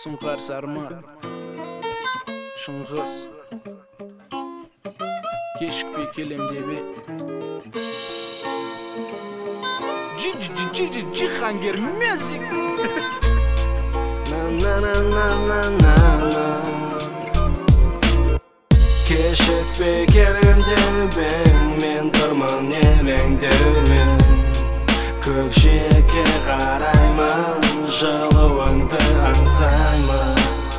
Сұңқар Сарман, Шыңғыс, кешікпей келем деп Джихангер Мюзик. Кешікпей келем деп мен тұрмын елеңдеумен, көкжиекке қараймын, жылуыңды аңсаймын.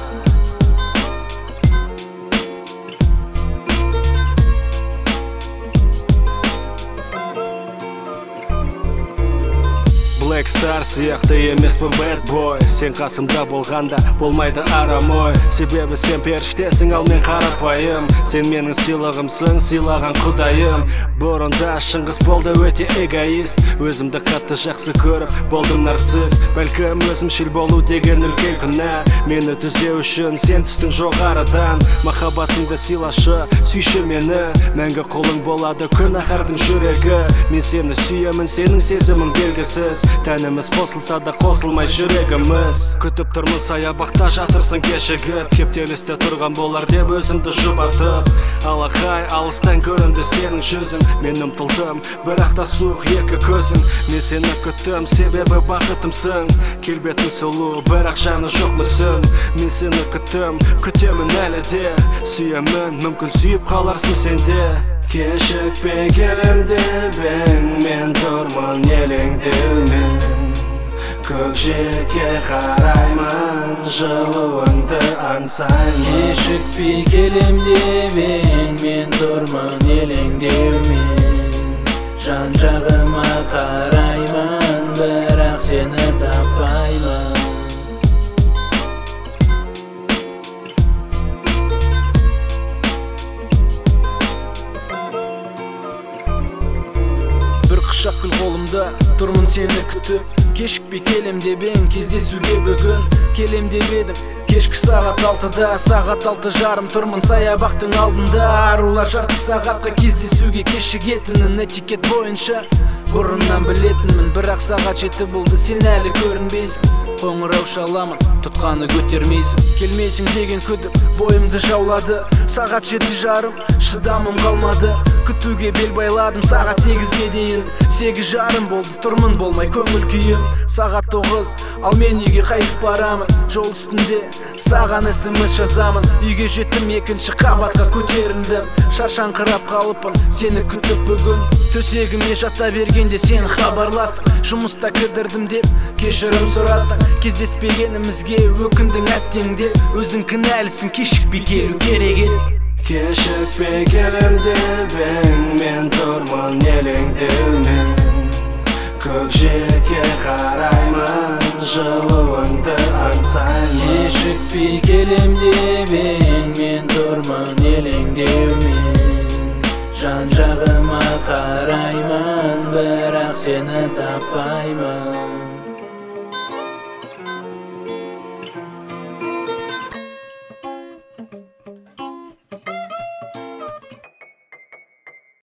Black Star сияқты емес бұл bad boy. Сен қасымда болғанда болмайды арам ой. Себебі сен періштесің, ал мен қарапайым. Сен менің сыйлығымсың, сыйлаған құдайым. Бұрында Шыңғыс болды өте эгоист. Өзімді қатты жақсы көріп, болдым нарцисс. Бәлкім өзімшіл болу деген үлкен күнә. Мені түзеу үшін сен түстің жоғарыдан. Махаббатыңды сыйлашы, сүйші мені. Мәңгі қолың болады күнәһардың жүрегі. Мен сені сүйемін, сенің сезімің белгісіз. Тәніміз қосылса да қосылмай жүрегіміз. Күтіп тұрмын саябақта, жатырсың кешігіп. Кептелісте тұрған болар деп өзімді жұбатып. Алақай алыстан көрінді сенің жүзің. Мен ұмтылдым, бірақ та суық екі көзің. Мен сені күттім, себебі бақытымсың. Келбетің сұлу, бірақ жаны жоқ мүсін. Мен сені күттім, күтемін әлі де. Сүйемін, мүмкін сүйіп қаларсың сенде. Кешікпей келем деп мен тұрмын елеңдеумен, көкжиекке қараймын, жылуыңды аңсаймын. Кешікпей келем деп мен тұрмын елеңдеумен, жан жағыма қараймын, бірақ сені таппаймын. Құшақ гүл қолымда, тұрмын сені күтіп. Кешікпей келем деп кездесуге бүгін. Келем деп едің, кешкі сағат 6-да. Сағат 6:30 тұрмын саябақтың алдында. Арулар жарты сағатқа кездесуге кешігетінін этикет бойынша бұрыннан білетінмін, бірақ сағат 7 болды, сен әлі көрінбейсің. Қоңырау шаламын, тұтқаны көтермейсің. Келмейсің деген күдік бойымды жаулады. Сағат 7:30, шыдамым қалмады. Күтуге бел байладым сағат 8-ге дейін. 8:30 болды, тұрмын болмай көңіл күйім. Сағат 9, ал мен үйге қайтып барамын. Жол үстінде саған SMS жазамын. Үйге жеттім, екінші қабатқа көтерілдім. Шаршаңқырап қалыппын, сені күтіп бүгін. Төсегіме жата бергенде сені хабарластық. Жұмыста кідірдім деп кешірім сұрастық. Кездеспегенімізге өкіндің әттең деп. Өзің кінәлісің, кешікпей келу керек еді. Кешікпей келем деп мен тұрмын елеңдеумен, көкжиекке қараймын, жылуыңды аңсаймын. Кешікпей келем деп мен тұрмын елеңдеумен, жан жағыма қараймын, бірақ сені таппаймын.